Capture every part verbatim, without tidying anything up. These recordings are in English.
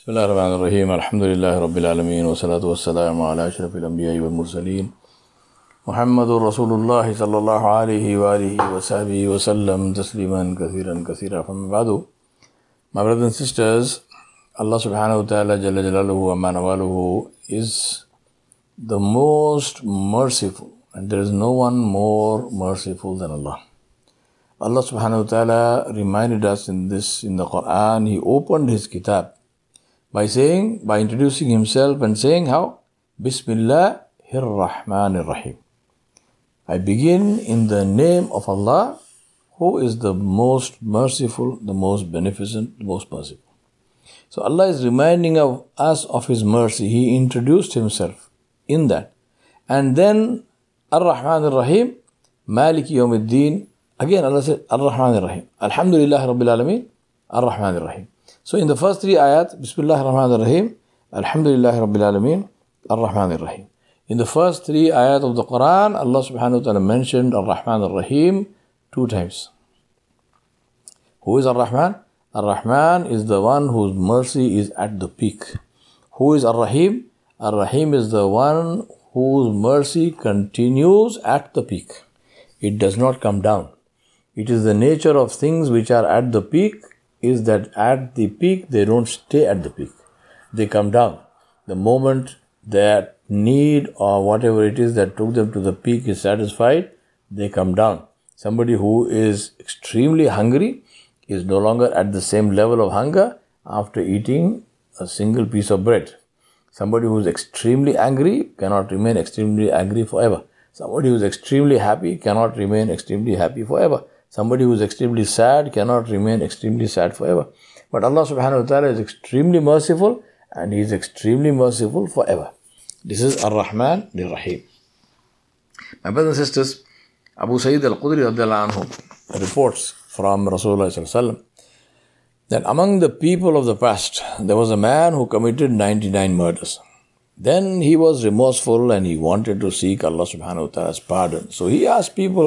Bismillah ar-Rahman ar-Rahim. Alhamdulillahi Rabbil Alameen. Wa salatu wa salamu ala ashrafil anbiya'i wal mursaleen. Muhammadur Rasulullah sallallahu alayhi wa alihi wa sahbihi wa sallam tasliman kathiran kathira. From ba'du, my brothers and sisters, Allah subhanahu wa ta'ala jalla jalaluhu wa manawaluhu is the most merciful, and there is no one more merciful than Allah. Allah subhanahu wa ta'ala reminded us in this, in the Quran, He opened His kitab by saying, by introducing Himself and saying how? Bismillahir Rahmanir Rahim. I begin in the name of Allah, who is the most merciful, the most beneficent, the most merciful. So Allah is reminding of us of His mercy. He introduced Himself in that. And then Ar-Rahman Ar-Rahim, Maliki Yawmiddin. Again Allah said Ar-Rahman Ar-Rahim. Alhamdulillah Rabbil Alameen, Ar-Rahman Ar-Rahim. So in the first three ayat, Bismillah Ar-Rahman Ar-Rahim, Alhamdulillah Rabbil Alameen, Ar-Rahman Ar-Rahim. In the first three ayat of the Quran, Allah subhanahu wa ta'ala mentioned Ar-Rahman Ar-Rahim two times. Who is Ar-Rahman? Ar-Rahman is the one whose mercy is at the peak. Who is Ar-Rahim? Ar-Rahim is the one whose mercy continues at the peak. It does not come down. It is the nature of things which are at the peak, is that at the peak they don't stay at the peak. They come down. The moment that need or whatever it is that took them to the peak is satisfied, they come down. Somebody who is extremely hungry is no longer at the same level of hunger after eating a single piece of bread. Somebody who is extremely angry cannot remain extremely angry forever. Somebody who is extremely happy cannot remain extremely happy forever. Somebody who is extremely sad cannot remain extremely sad forever. But Allah subhanahu wa ta'ala is extremely merciful, and He is extremely merciful forever. This is Ar-Rahman Ar-Rahim. My brothers and sisters, Abu Sayyid al-Khudri radhiyallahu anhu reports from Rasulullah sallallahu alaihi wasallam that among the people of the past, there was a man who committed ninety-nine murders. Then he was remorseful and he wanted to seek Allah subhanahu wa ta'ala's pardon. So he asked people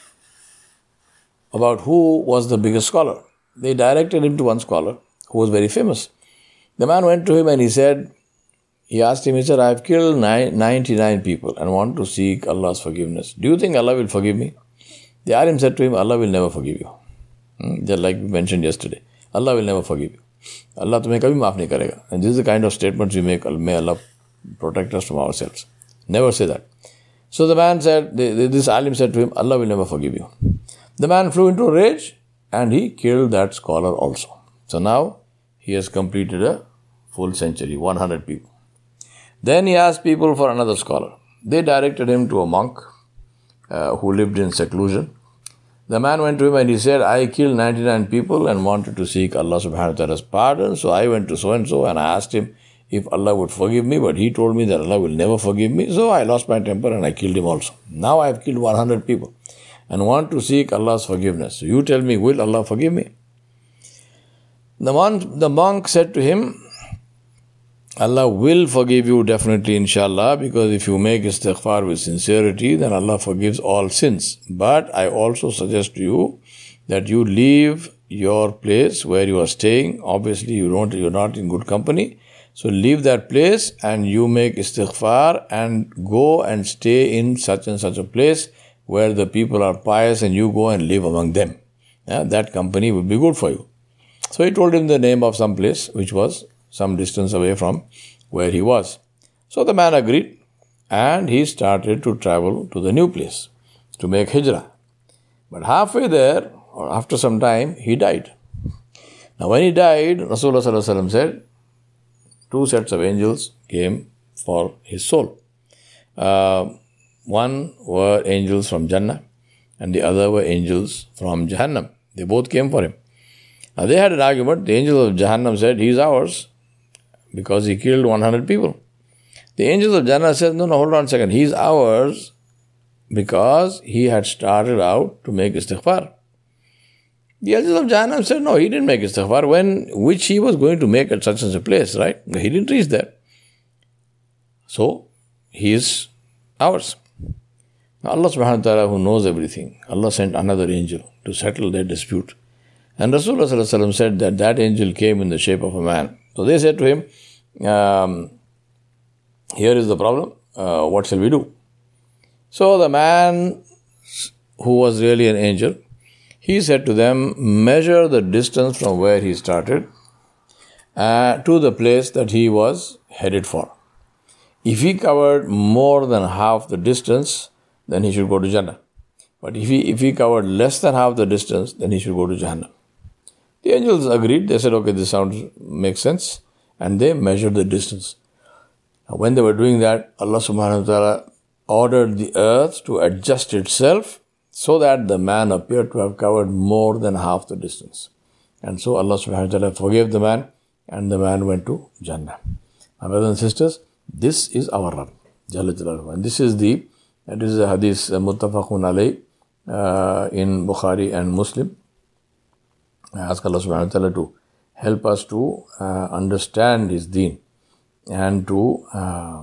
about who was the biggest scholar. They directed him to one scholar who was very famous. The man went to him and he said, he asked him, he said, I have killed ninety-nine people and want to seek Allah's forgiveness. Do you think Allah will forgive me? The alim said to him, Allah will never forgive you. Hmm? Just like we mentioned yesterday. Allah will never forgive you. Allah tumhe kabhi maaf nahi karega. And this is the kind of statements we make. May Allah protect us from ourselves. Never say that. So the man said, this alim said to him, Allah will never forgive you. The man flew into a rage and he killed that scholar also. So now he has completed a full century, one hundred people. Then he asked people for another scholar. They directed him to a monk uh, who lived in seclusion. The man went to him and he said, I killed ninety-nine people and wanted to seek Allah subhanahu wa ta'ala's pardon. So I went to so-and-so and I asked him if Allah would forgive me, but he told me that Allah will never forgive me. So I lost my temper and I killed him also. Now I have killed one hundred people and want to seek Allah's forgiveness. So you tell me, will Allah forgive me? The monk, the monk said to him, Allah will forgive you definitely, inshallah, because if you make istighfar with sincerity, then Allah forgives all sins. But I also suggest to you that you leave your place where you are staying. Obviously, you don't, you're not in good company. So leave that place and you make istighfar and go and stay in such and such a place where the people are pious and you go and live among them. Yeah, that company will be good for you. So he told him the name of some place which was some distance away from where he was. So the man agreed and he started to travel to the new place to make hijrah. But halfway there, or after some time, he died. Now when he died, Rasulullah sallallahu alaihi wasallam said, two sets of angels came for his soul. Uh, one were angels from Jannah and the other were angels from Jahannam. They both came for him. Now they had an argument. The angels of Jahannam said, he is ours because he killed one hundred people. The angels of Jannah said, no, no, hold on a second. He is ours because he had started out to make istighfar. The angels of Jahannam said, no, he didn't make istighfar, when, which he was going to make at such and such a place, right? He didn't reach there. So, he is ours. Now Allah subhanahu wa ta'ala, who knows everything, Allah sent another angel to settle their dispute. And Rasulullah sallallahu alaihi wasallam said that that angel came in the shape of a man. So they said to him, um, here is the problem, uh, what shall we do? So the man who was really an angel, he said to them, measure the distance from where he started uh, to the place that he was headed for. If he covered more than half the distance, then he should go to Jannah. But if he, if he covered less than half the distance, then he should go to Jahannam. The angels agreed. They said, okay, this sounds makes sense. And they measured the distance. Now, when they were doing that, Allah subhanahu wa ta'ala ordered the earth to adjust itself so that the man appeared to have covered more than half the distance. And so Allah subhanahu wa ta'ala forgave the man, and the man went to Jannah. My brothers and sisters, this is our Rabb, Jalla Jalaluhu. And this is the, that is a hadith, uh, muttafaqun alayh, uh, in Bukhari and Muslim. I ask Allah subhanahu wa ta'ala to help us to uh, understand His deen and to uh,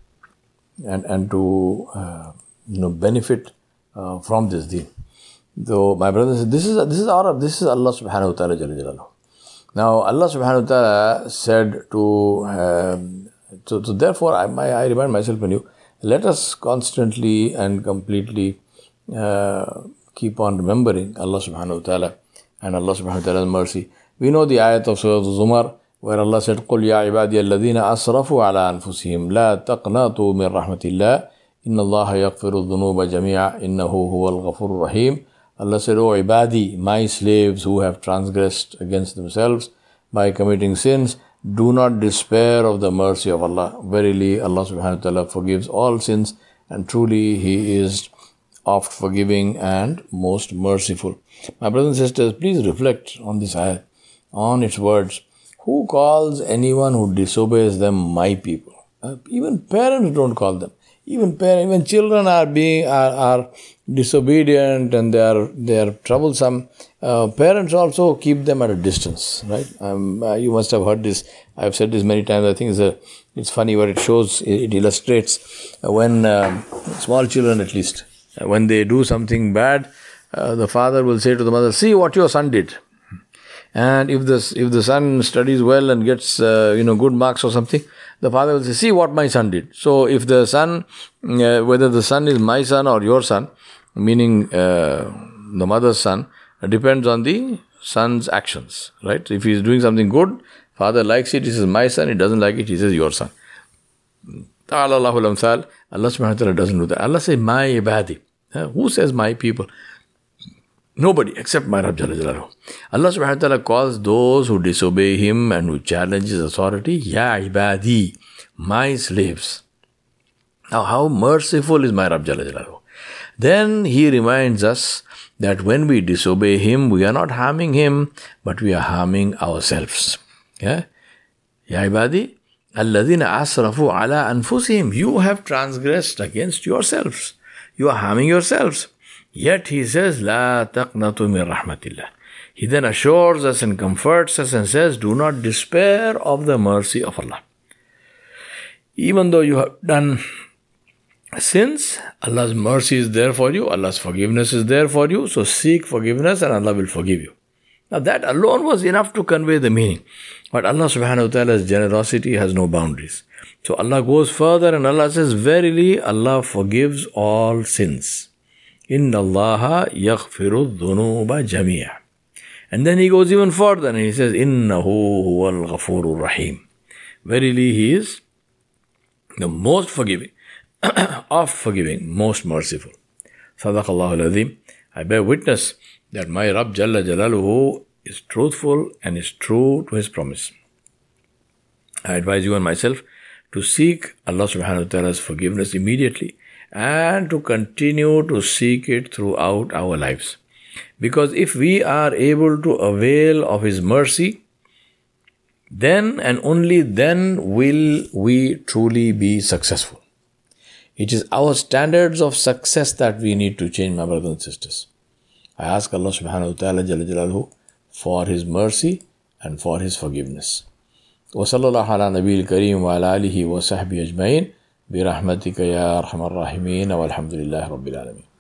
and and to uh, you know benefit uh, from this deen. So my brothers, this is this is our this is Allah subhanahu wa ta'ala Jalla Jalaluhu. Now Allah subhanahu wa ta'ala said to um, so, so therefore I my, I remind myself and you, let us constantly and completely uh, keep on remembering Allah subhanahu wa ta'ala and Allah subhanahu wa ta'ala's mercy. We know the ayat of Surah Zumar where Allah said, قُلْ يَا عِبَادِيَ الَّذِينَ أَسْرَفُوا عَلَىٰ أَنفُسِهِمْ لَا تَقْنَطُوا مِنْ رَحْمَةِ اللَّهِ إِنَّ اللَّهَ يَغْفِرُ الذُّنُوبَ جَمِيعًا إِنَّهُ هُوَ الْغَفُورُ الرَّحِيمُ. Allah said, O ibadi, my slaves who have transgressed against themselves by committing sins, do not despair of the mercy of Allah. Verily, Allah subhanahu wa ta'ala forgives all sins, and truly He is oft forgiving and most merciful. My brothers and sisters, please reflect on this ayat, on its words. Who calls anyone who disobeys them my people? Uh, even parents don't call them. Even parents, even children are being are, are disobedient and they are they are troublesome. Uh, parents also keep them at a distance, right? Um, uh, you must have heard this. I have said this many times. I think it's a, it's funny what it shows. It, it illustrates uh, when uh, small children, at least, uh, when they do something bad, uh, the father will say to the mother, "See what your son did." And if the if the son studies well and gets uh, you know good marks or something, the father will say, "See what my son did." So if the son, uh, whether the son is my son or your son, meaning uh, the mother's son, depends on the son's actions, right? If he is doing something good, father likes it, he says my son. He doesn't like it, he says your son. Ta'ala Allahul Amthal. Allah subhanahu wa ta'ala doesn't do that. Allah says my ibadi. Who says my people? Nobody except my Rabb Jalla Jalaluhu. Allah subhanahu wa ta'ala calls those who disobey Him and who challenge His authority, Ya ibadi, my slaves. Now how merciful is my Rabb Jalla Jalaluhu. Then He reminds us that when we disobey Him, we are not harming Him, but we are harming ourselves. Yeah? Ya ibadi, alladhina asrafu ala anfusihim. You have transgressed against yourselves. You are harming yourselves. Yet He says, La taqnatu min rahmatillah. He then assures us and comforts us and says, do not despair of the mercy of Allah. Even though you have done sins, Allah's mercy is there for you, Allah's forgiveness is there for you, so seek forgiveness and Allah will forgive you. Now that alone was enough to convey the meaning. But Allah subhanahu wa ta'ala's generosity has no boundaries. So Allah goes further and Allah says, verily Allah forgives all sins. Inna Allaha yaghfiru dhunuba jamia. And then He goes even further and He says, Innahu huwal ghafurur rahim. Verily He is the most forgiving, oft forgiving, most merciful. Sadaqallahu al-Azim. I bear witness that my Rabb Jalla Jalaluhu is truthful and is true to His promise. I advise you and myself to seek Allah subhanahu wa ta'ala's forgiveness immediately and to continue to seek it throughout our lives. Because if we are able to avail of His mercy, then and only then will we truly be successful. It is our standards of success that we need to change, my brothers and sisters. I ask Allah subhanahu wa ta'ala Jalla Jalaluhu for His mercy and for His forgiveness. Wa sallallahu ala nabiyil kareem wa ala alihi wa sahbihi ajma'in bi rahmatika ya arhamar rahimin walhamdulillahi rabbil alamin.